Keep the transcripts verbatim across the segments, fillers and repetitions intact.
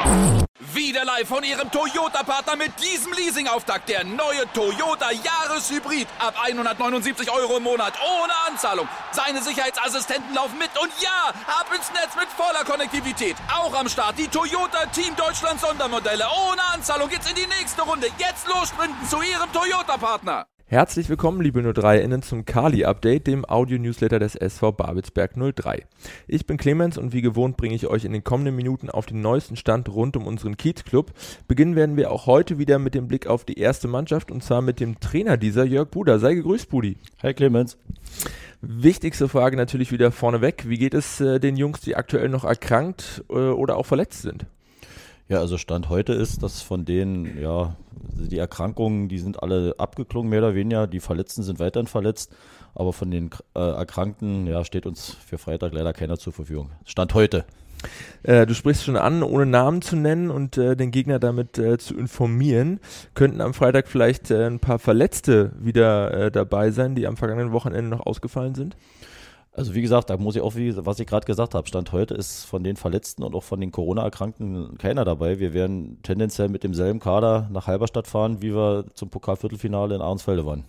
Wieder live von Ihrem Toyota-Partner mit diesem Leasing-Auftakt. Der neue Toyota Jahreshybrid. Ab hundertneunundsiebzig Euro im Monat. Ohne Anzahlung. Seine Sicherheitsassistenten laufen mit. Und ja, ab ins Netz mit voller Konnektivität. Auch am Start die Toyota Team Deutschland Sondermodelle. Ohne Anzahlung geht's in die nächste Runde. Jetzt los sprinten zu Ihrem Toyota-Partner. Herzlich willkommen, liebe null drei-Innen, zum Kali-Update, dem Audio-Newsletter des S V Babelsberg null drei. Ich bin Clemens und wie gewohnt bringe ich euch in den kommenden Minuten auf den neuesten Stand rund um unseren Kiez-Club. Beginnen werden wir auch heute wieder mit dem Blick auf die erste Mannschaft und zwar mit dem Trainer dieser, Jörg Buder. Sei gegrüßt, Budi. Hi Clemens. Wichtigste Frage natürlich wieder vorneweg. Wie geht es äh, den Jungs, die aktuell noch erkrankt äh, oder auch verletzt sind? Ja, also Stand heute ist, dass von denen, ja, die Erkrankungen, die sind alle abgeklungen, mehr oder weniger. Die Verletzten sind weiterhin verletzt, aber von den äh, Erkrankten, ja, steht uns für Freitag leider keiner zur Verfügung. Stand heute. Äh, du sprichst schon an, ohne Namen zu nennen und äh, den Gegner damit äh, zu informieren. Könnten am Freitag vielleicht äh, ein paar Verletzte wieder äh, dabei sein, die am vergangenen Wochenende noch ausgefallen sind? Also wie gesagt, da muss ich auch, wie, was ich gerade gesagt habe, Stand heute ist von den Verletzten und auch von den Corona-Erkrankten keiner dabei. Wir werden tendenziell mit demselben Kader nach Halberstadt fahren, wie wir zum Pokalviertelfinale in Ahrensfelde waren.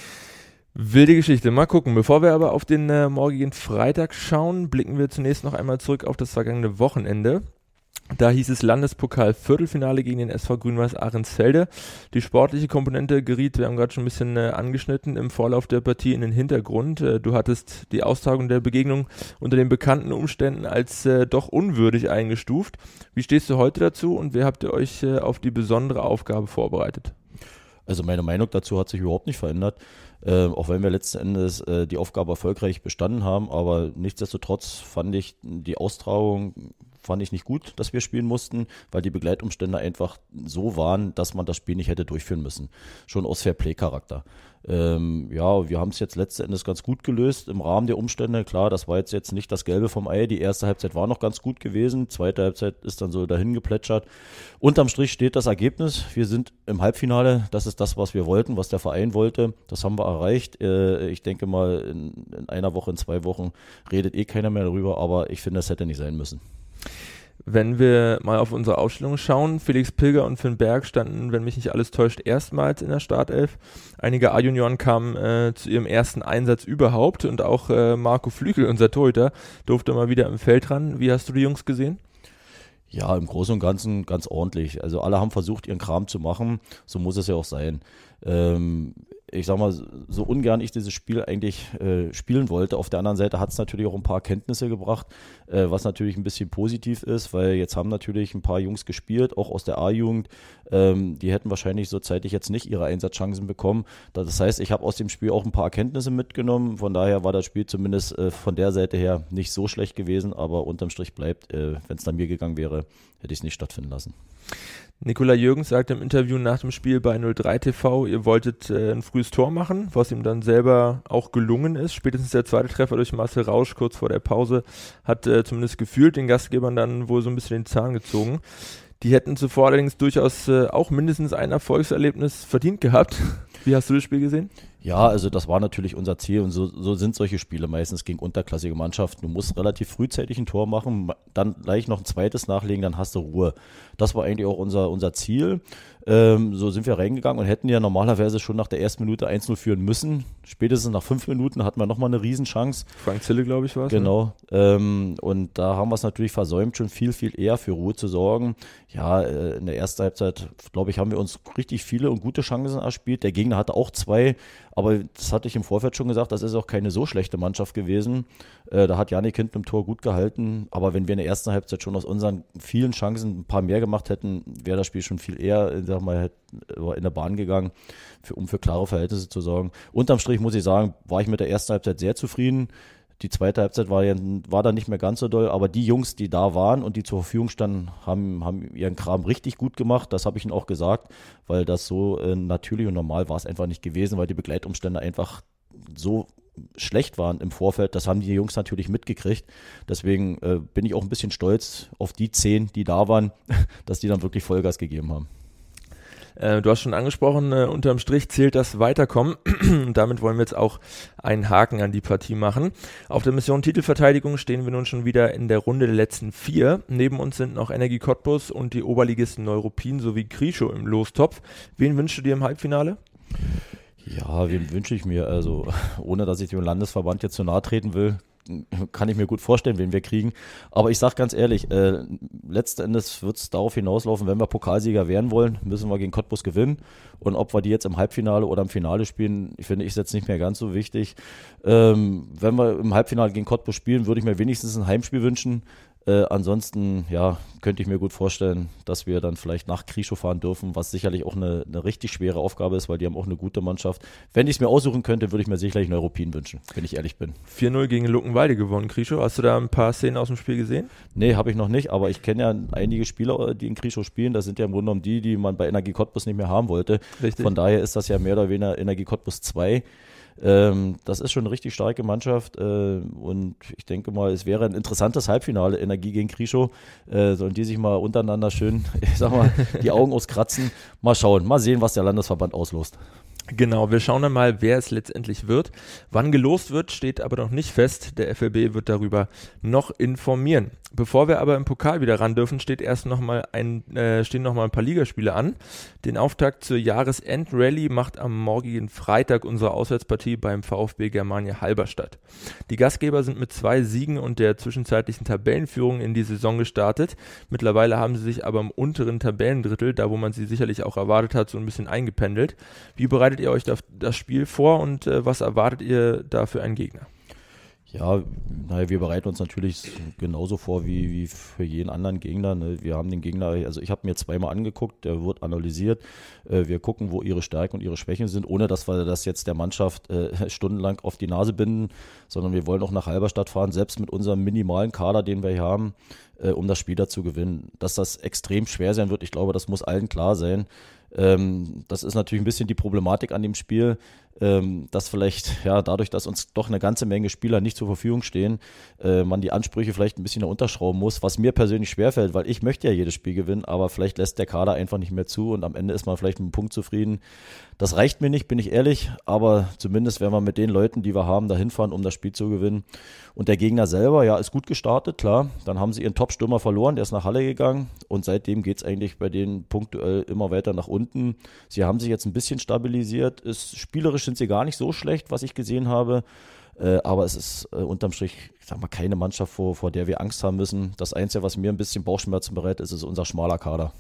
Wilde Geschichte, mal gucken. Bevor wir aber auf den äh, morgigen Freitag schauen, blicken wir zunächst noch einmal zurück auf das vergangene Wochenende. Da hieß es Landespokal-Viertelfinale gegen den S V Grün-Weiß Ahrensfelde. Die sportliche Komponente geriet, wir haben gerade schon ein bisschen äh, angeschnitten, im Vorlauf der Partie in den Hintergrund. Äh, du hattest die Austragung der Begegnung unter den bekannten Umständen als äh, doch unwürdig eingestuft. Wie stehst du heute dazu und wie habt ihr euch äh, auf die besondere Aufgabe vorbereitet? Also meine Meinung dazu hat sich überhaupt nicht verändert, äh, auch wenn wir letzten Endes äh, die Aufgabe erfolgreich bestanden haben, aber nichtsdestotrotz fand ich die Austragung fand ich nicht gut, dass wir spielen mussten, weil die Begleitumstände einfach so waren, dass man das Spiel nicht hätte durchführen müssen. Schon aus Fair-Play-Charakter. Ähm, ja, wir haben es jetzt letzten Endes ganz gut gelöst im Rahmen der Umstände. Klar, das war jetzt, jetzt nicht das Gelbe vom Ei. Die erste Halbzeit war noch ganz gut gewesen. Zweite Halbzeit ist dann so dahin geplätschert. Unterm Strich steht das Ergebnis. Wir sind im Halbfinale. Das ist das, was wir wollten, was der Verein wollte. Das haben wir erreicht. Äh, ich denke mal, in, in einer Woche, in zwei Wochen redet eh keiner mehr darüber. Aber ich finde, das hätte nicht sein müssen. Wenn wir mal auf unsere Ausstellung schauen, Felix Pilger und Finn Berg standen, wenn mich nicht alles täuscht, erstmals in der Startelf. Einige A-Junioren kamen äh, zu ihrem ersten Einsatz überhaupt und auch äh, Marco Flügel, unser Torhüter, durfte mal wieder im Feld ran. Wie hast du die Jungs gesehen? Ja, im Großen und Ganzen ganz ordentlich. Also alle haben versucht, ihren Kram zu machen. So muss es ja auch sein. Ähm, ich sag mal, so ungern ich dieses Spiel eigentlich äh, spielen wollte. Auf der anderen Seite hat es natürlich auch ein paar Kenntnisse gebracht, äh, was natürlich ein bisschen positiv ist, weil jetzt haben natürlich ein paar Jungs gespielt, auch aus der A-Jugend. Ähm, die hätten wahrscheinlich so zeitig jetzt nicht ihre Einsatzchancen bekommen. Das heißt, ich habe aus dem Spiel auch ein paar Erkenntnisse mitgenommen. Von daher war das Spiel zumindest äh, von der Seite her nicht so schlecht gewesen, aber unterm Strich bleibt, äh, wenn es nach mir gegangen wäre, hätte ich es nicht stattfinden lassen. Nikola Jürgens sagte im Interview nach dem Spiel bei null drei T V, ihr wolltet äh, ein frühes Tor machen, was ihm dann selber auch gelungen ist. Spätestens der zweite Treffer durch Marcel Rausch kurz vor der Pause hat äh, zumindest gefühlt den Gastgebern dann wohl so ein bisschen den Zahn gezogen. Die hätten zuvor allerdings durchaus äh, auch mindestens ein Erfolgserlebnis verdient gehabt. Wie hast du das Spiel gesehen? Ja, also das war natürlich unser Ziel und so, so sind solche Spiele meistens gegen unterklassige Mannschaften. Du musst relativ frühzeitig ein Tor machen, dann gleich noch ein zweites nachlegen, dann hast du Ruhe. Das war eigentlich auch unser, unser Ziel. Ähm, so sind wir reingegangen und hätten ja normalerweise schon nach der ersten Minute eins null führen müssen. Spätestens nach fünf Minuten hatten wir nochmal eine Riesenchance. Frank Zille, glaube ich, war es. Genau. Ne? Ähm, und da haben wir es natürlich versäumt, schon viel, viel eher für Ruhe zu sorgen. Ja, äh, in der ersten Halbzeit, glaube ich, haben wir uns richtig viele und gute Chancen erspielt. Der Gegner hatte auch zwei, aber das hatte ich im Vorfeld schon gesagt, das ist auch keine so schlechte Mannschaft gewesen. Äh, da hat Janik hinten im Tor gut gehalten, aber wenn wir in der ersten Halbzeit schon aus unseren vielen Chancen ein paar mehr gemacht hätten, wäre das Spiel schon viel eher, sag mal, in der Bahn gegangen, für, um für klare Verhältnisse zu sorgen. Unterm Strich muss ich sagen, war ich mit der ersten Halbzeit sehr zufrieden. Die zweite Halbzeit war, ja, war dann nicht mehr ganz so doll, aber die Jungs, die da waren und die zur Verfügung standen, haben, haben ihren Kram richtig gut gemacht. Das habe ich ihnen auch gesagt, weil das so äh, natürlich und normal war es einfach nicht gewesen, weil die Begleitumstände einfach so schlecht waren im Vorfeld. Das haben die Jungs natürlich mitgekriegt. Deswegen äh, bin ich auch ein bisschen stolz auf die zehn, die da waren, dass die dann wirklich Vollgas gegeben haben. Äh, du hast schon angesprochen, äh, unterm Strich zählt das Weiterkommen. Und damit wollen wir jetzt auch einen Haken an die Partie machen. Auf der Mission Titelverteidigung stehen wir nun schon wieder in der Runde der letzten vier. Neben uns sind noch Energie Cottbus und die Oberligisten Neuruppin sowie Krieschow im Lostopf. Wen wünschst du dir im Halbfinale? Ja, wen wünsche ich mir? Also, ohne dass ich dem Landesverband jetzt zu nahe treten will, kann ich mir gut vorstellen, wen wir kriegen. Aber ich sage ganz ehrlich, äh, letzten Endes wird es darauf hinauslaufen, wenn wir Pokalsieger werden wollen, müssen wir gegen Cottbus gewinnen. Und ob wir die jetzt im Halbfinale oder im Finale spielen, finde ich jetzt nicht mehr ganz so wichtig. Ähm, wenn wir im Halbfinale gegen Cottbus spielen, würde ich mir wenigstens ein Heimspiel wünschen. Äh, ansonsten, ja, könnte ich mir gut vorstellen, dass wir dann vielleicht nach Krieschow fahren dürfen, was sicherlich auch eine, eine richtig schwere Aufgabe ist, weil die haben auch eine gute Mannschaft. Wenn ich es mir aussuchen könnte, würde ich mir sicherlich Neuruppin wünschen, wenn ich ehrlich bin. vier null gegen Luckenwalde gewonnen, Krieschow. Hast du da ein paar Szenen aus dem Spiel gesehen? Nee, habe ich noch nicht, aber ich kenne ja einige Spieler, die in Krieschow spielen. Das sind ja im Grunde genommen die, die man bei Energie Cottbus nicht mehr haben wollte. Richtig. Von daher ist das ja mehr oder weniger Energie Cottbus zwei. Ähm, das ist schon eine richtig starke Mannschaft äh, und ich denke mal, es wäre ein interessantes Halbfinale, Energie gegen Krieschow, äh, sollen die sich mal untereinander schön, ich sag mal, die Augen auskratzen, mal schauen, mal sehen, was der Landesverband auslost. Genau, wir schauen dann mal, wer es letztendlich wird. Wann gelost wird, steht aber noch nicht fest. Der F L B wird darüber noch informieren. Bevor wir aber im Pokal wieder ran dürfen, steht erst noch mal ein, äh, stehen noch mal ein paar Ligaspiele an. Den Auftakt zur Jahresendrallye macht am morgigen Freitag unsere Auswärtspartie beim VfB Germania Halberstadt. Die Gastgeber sind mit zwei Siegen und der zwischenzeitlichen Tabellenführung in die Saison gestartet. Mittlerweile haben sie sich aber im unteren Tabellendrittel, da wo man sie sicherlich auch erwartet hat, so ein bisschen eingependelt. Wie bereitet ihr euch das Spiel vor und äh, was erwartet ihr da für einen Gegner? Ja, naja, wir bereiten uns natürlich genauso vor wie, wie für jeden anderen Gegner. Ne? Wir haben den Gegner, also ich habe mir zweimal angeguckt, der wird analysiert. Äh, wir gucken, wo ihre Stärken und ihre Schwächen sind, ohne dass wir das jetzt der Mannschaft äh, stundenlang auf die Nase binden, sondern wir wollen auch nach Halberstadt fahren, selbst mit unserem minimalen Kader, den wir hier haben, äh, um das Spiel da zu gewinnen. Dass das extrem schwer sein wird, ich glaube, das muss allen klar sein. Ähm, das ist natürlich ein bisschen die Problematik an dem Spiel, ähm, dass vielleicht, ja, dadurch, dass uns doch eine ganze Menge Spieler nicht zur Verfügung stehen, äh, man die Ansprüche vielleicht ein bisschen herunterschrauben muss, was mir persönlich schwerfällt, weil ich möchte ja jedes Spiel gewinnen, aber vielleicht lässt der Kader einfach nicht mehr zu und am Ende ist man vielleicht mit einem Punkt zufrieden. Das reicht mir nicht, bin ich ehrlich, aber zumindest werden wir mit den Leuten, die wir haben, dahin fahren, um das Spiel zu gewinnen. Und der Gegner selber, ja, ist gut gestartet, klar. Dann haben sie ihren Top-Stürmer verloren, der ist nach Halle gegangen und seitdem geht es eigentlich bei denen punktuell immer weiter nach unten. Sie haben sich jetzt ein bisschen stabilisiert, ist, spielerisch sind sie gar nicht so schlecht, was ich gesehen habe. Äh, aber es ist äh, unterm Strich, ich sag mal, keine Mannschaft, vor, vor der wir Angst haben müssen. Das Einzige, was mir ein bisschen Bauchschmerzen bereitet, ist, ist unser schmaler Kader.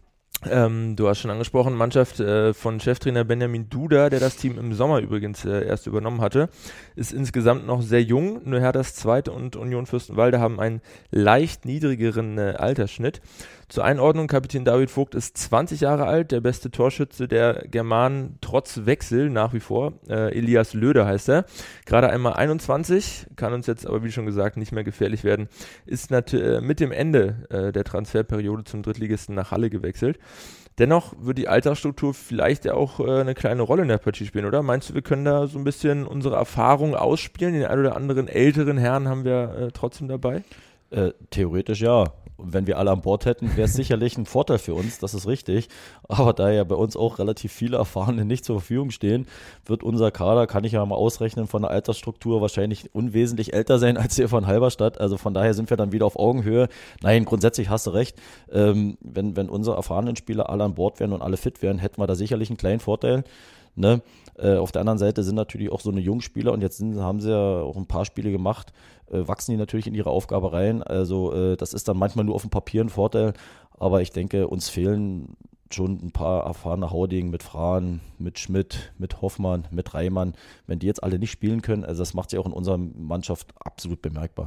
Ähm, du hast schon angesprochen, Mannschaft äh, von Cheftrainer Benjamin Duda, der das Team im Sommer übrigens äh, erst übernommen hatte, ist insgesamt noch sehr jung. Nur Herthas Zweite und Union Fürstenwalde haben einen leicht niedrigeren äh, Altersschnitt. Zur Einordnung, Kapitän David Vogt ist zwanzig Jahre alt, der beste Torschütze der Germanen trotz Wechsel nach wie vor. Äh, Elias Löde heißt er. Gerade einmal einundzwanzig, kann uns jetzt aber wie schon gesagt nicht mehr gefährlich werden, ist nat- äh, mit dem Ende äh, der Transferperiode zum Drittligisten nach Halle gewechselt. Dennoch wird die Altersstruktur vielleicht ja auch äh, eine kleine Rolle in der Partie spielen, oder? Meinst du, wir können da so ein bisschen unsere Erfahrung ausspielen? Den ein oder anderen älteren Herren haben wir äh, trotzdem dabei? Äh, theoretisch ja. Und wenn wir alle an Bord hätten, wäre es sicherlich ein Vorteil für uns, das ist richtig. Aber da ja bei uns auch relativ viele Erfahrene nicht zur Verfügung stehen, wird unser Kader, kann ich ja mal ausrechnen, von der Altersstruktur wahrscheinlich unwesentlich älter sein als der von Halberstadt. Also von daher sind wir dann wieder auf Augenhöhe. Nein, grundsätzlich hast du recht. Ähm, wenn, wenn unsere erfahrenen Spieler alle an Bord wären und alle fit wären, hätten wir da sicherlich einen kleinen Vorteil. Ne? Äh, auf der anderen Seite sind natürlich auch so eine Jungspieler und jetzt sind, haben sie ja auch ein paar Spiele gemacht, äh, wachsen die natürlich in ihre Aufgabe rein. Also äh, das ist dann manchmal nur auf dem Papier ein Vorteil, aber ich denke, uns fehlen schon ein paar erfahrene Haudegen mit Frahn, mit Schmidt, mit Hoffmann, mit Reimann. Wenn die jetzt alle nicht spielen können, also das macht sich auch in unserer Mannschaft absolut bemerkbar.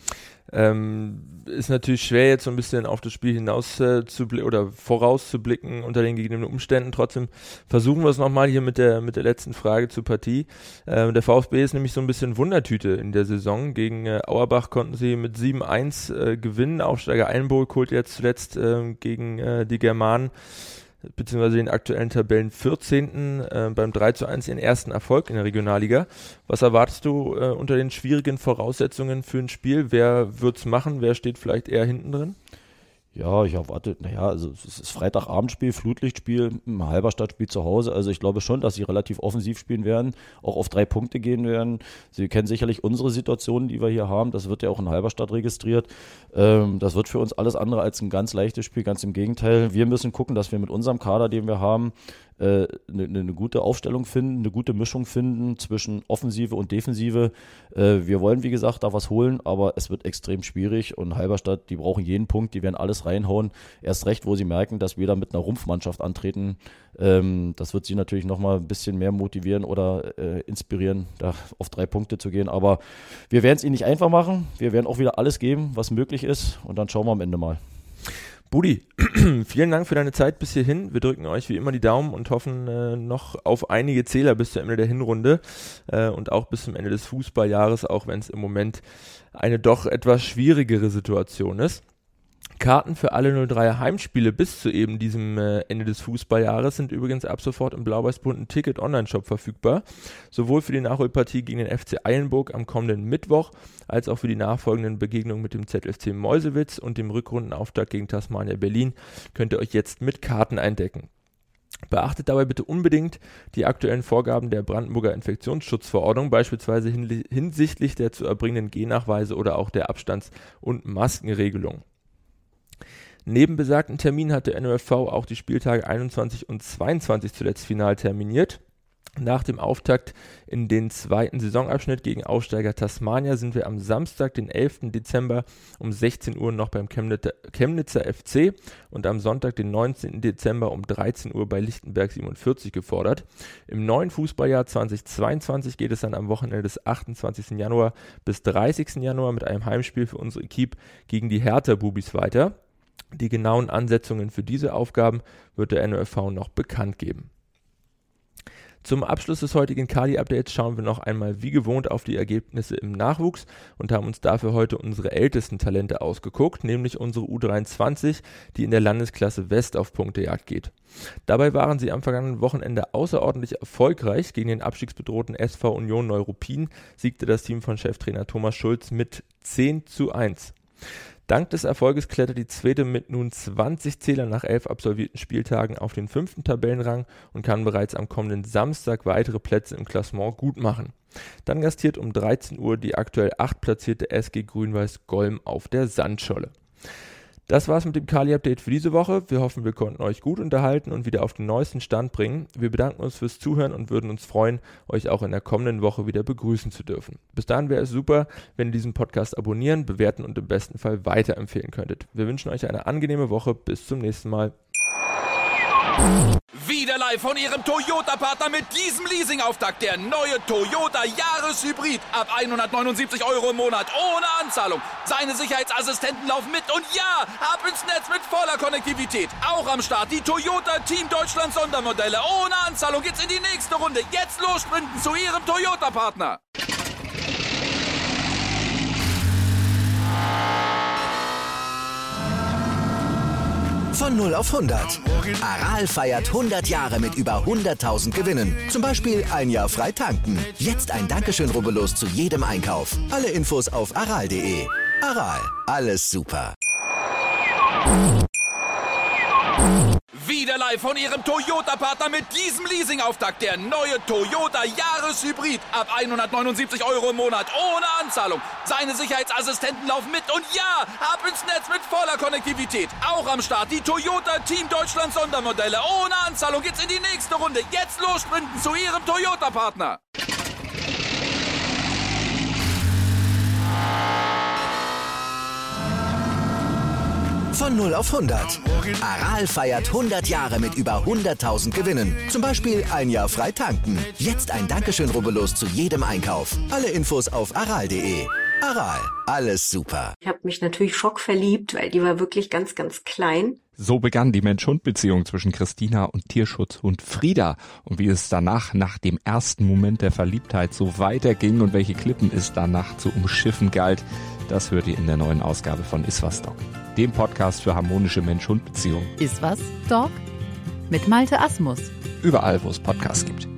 Ähm, ist natürlich schwer jetzt so ein bisschen auf das Spiel hinaus äh, zu bl- oder vorauszublicken unter den gegebenen Umständen. Trotzdem versuchen wir es nochmal hier mit der mit der letzten Frage zur Partie. Ähm, der VfB ist nämlich so ein bisschen Wundertüte in der Saison. Gegen äh, Auerbach konnten sie mit sieben eins äh, gewinnen. Aufsteiger Einburg holt jetzt zuletzt äh, gegen äh, die Germanen beziehungsweise den aktuellen Tabellen vierzehnten Äh, beim drei zu eins ihren ersten Erfolg in der Regionalliga. Was erwartest du äh, unter den schwierigen Voraussetzungen für ein Spiel? Wer wird's machen? Wer steht vielleicht eher hinten drin? Ja, ich erwarte, naja, also es ist Freitagabendspiel, Flutlichtspiel, ein Halberstadtspiel zu Hause. Also ich glaube schon, dass sie relativ offensiv spielen werden, auch auf drei Punkte gehen werden. Sie kennen sicherlich unsere Situation, die wir hier haben. Das wird ja auch in Halberstadt registriert. Ähm, das wird für uns alles andere als ein ganz leichtes Spiel, ganz im Gegenteil. Wir müssen gucken, dass wir mit unserem Kader, den wir haben, eine, eine gute Aufstellung finden, eine gute Mischung finden zwischen Offensive und Defensive. Wir wollen, wie gesagt, da was holen, aber es wird extrem schwierig und Halberstadt, die brauchen jeden Punkt, die werden alles reinhauen. Erst recht, wo sie merken, dass wir da mit einer Rumpfmannschaft antreten. Das wird sie natürlich nochmal ein bisschen mehr motivieren oder inspirieren, da auf drei Punkte zu gehen. Aber wir werden es ihnen nicht einfach machen. Wir werden auch wieder alles geben, was möglich ist und dann schauen wir am Ende mal. Budi, vielen Dank für deine Zeit bis hierhin. Wir drücken euch wie immer die Daumen und hoffen äh, noch auf einige Zähler bis zum Ende der Hinrunde äh, und auch bis zum Ende des Fußballjahres, auch wenn es im Moment eine doch etwas schwierigere Situation ist. Karten für alle null dreier Heimspiele bis zu eben diesem äh, Ende des Fußballjahres sind übrigens ab sofort im blau-weiß-bunten Ticket-Online-Shop verfügbar. Sowohl für die Nachholpartie gegen den F C Eilenburg am kommenden Mittwoch, als auch für die nachfolgenden Begegnungen mit dem Z F C Meuselwitz und dem Rückrundenauftakt gegen Tasmania Berlin könnt ihr euch jetzt mit Karten eindecken. Beachtet dabei bitte unbedingt die aktuellen Vorgaben der Brandenburger Infektionsschutzverordnung, beispielsweise hin- hinsichtlich der zu erbringenden G-Nachweise oder auch der Abstands- und Maskenregelung. Neben besagten Termin hat der N O F V auch die Spieltage einundzwanzig und zweiundzwanzig zuletzt final terminiert. Nach dem Auftakt in den zweiten Saisonabschnitt gegen Aufsteiger Tasmania sind wir am Samstag, den elften Dezember um sechzehn Uhr noch beim Chemnitzer, Chemnitzer F C und am Sonntag, den neunzehnten Dezember um dreizehn Uhr bei Lichtenberg siebenundvierzig gefordert. Im neuen Fußballjahr zweitausendzweiundzwanzig geht es dann am Wochenende des achtundzwanzigsten Januar bis dreißigsten Januar mit einem Heimspiel für unsere Equipe gegen die Hertha-Bubis weiter. Die genauen Ansetzungen für diese Aufgaben wird der N O F V noch bekannt geben. Zum Abschluss des heutigen Kali-Updates schauen wir noch einmal wie gewohnt auf die Ergebnisse im Nachwuchs und haben uns dafür heute unsere ältesten Talente ausgeguckt, nämlich unsere U dreiundzwanzig, die in der Landesklasse West auf Punktejagd geht. Dabei waren sie am vergangenen Wochenende außerordentlich erfolgreich. Gegen den abstiegsbedrohten S V Union Neuruppin siegte das Team von Cheftrainer Thomas Schulz mit zehn zu eins. Dank des Erfolges klettert die Zwete mit nun zwanzig Zählern nach elf absolvierten Spieltagen auf den fünften Tabellenrang und kann bereits am kommenden Samstag weitere Plätze im Klassement gut machen. Dann gastiert um dreizehn Uhr die aktuell achtplatzierte S G Grün-Weiß Golm auf der Sandscholle. Das war's mit dem Kali-Update für diese Woche. Wir hoffen, wir konnten euch gut unterhalten und wieder auf den neuesten Stand bringen. Wir bedanken uns fürs Zuhören und würden uns freuen, euch auch in der kommenden Woche wieder begrüßen zu dürfen. Bis dahin wäre es super, wenn ihr diesen Podcast abonnieren, bewerten und im besten Fall weiterempfehlen könntet. Wir wünschen euch eine angenehme Woche. Bis zum nächsten Mal. Wieder live von Ihrem Toyota-Partner mit diesem Leasing-Auftakt. Der neue Toyota Jahreshybrid. Ab hundertneunundsiebzig Euro im Monat. Ohne Anzahlung. Seine Sicherheitsassistenten laufen mit. Und ja, ab ins Netz mit voller Konnektivität. Auch am Start die Toyota Team Deutschland Sondermodelle. Ohne Anzahlung geht's in die nächste Runde. Jetzt los sprinten zu Ihrem Toyota-Partner. Von null auf hundert. Aral feiert hundert Jahre mit über hunderttausend Gewinnen. Zum Beispiel ein Jahr frei tanken. Jetzt ein Dankeschön, rubbellos zu jedem Einkauf. Alle Infos auf aral punkt de. Aral, alles super. Wieder live von Ihrem Toyota-Partner mit diesem Leasing-Auftakt. Der neue Toyota Jahreshybrid. Ab hundertneunundsiebzig Euro im Monat. Ohne Anzahlung. Seine Sicherheitsassistenten laufen mit. Und ja, ab ins Netz mit voller Konnektivität. Auch am Start die Toyota Team Deutschland Sondermodelle. Ohne Anzahlung geht's in die nächste Runde. Jetzt los sprinten zu Ihrem Toyota-Partner. Von null auf hundert. Aral feiert hundert Jahre mit über hunderttausend Gewinnen. Zum Beispiel ein Jahr frei tanken. Jetzt ein Dankeschön, rubbellos zu jedem Einkauf. Alle Infos auf aral punkt de. Aral, alles super. Ich habe mich natürlich schockverliebt, weil die war wirklich ganz, ganz klein. So begann die Mensch-Hund-Beziehung zwischen Christina und Tierschutzhund Frieda. Und wie es danach, nach dem ersten Moment der Verliebtheit, so weiterging und welche Klippen es danach zu umschiffen galt, das hört ihr in der neuen Ausgabe von Iswas Dog, dem Podcast für harmonische Mensch-Hund-Beziehungen. Iswas Dog? Mit Malte Asmus. Überall, wo es Podcasts gibt.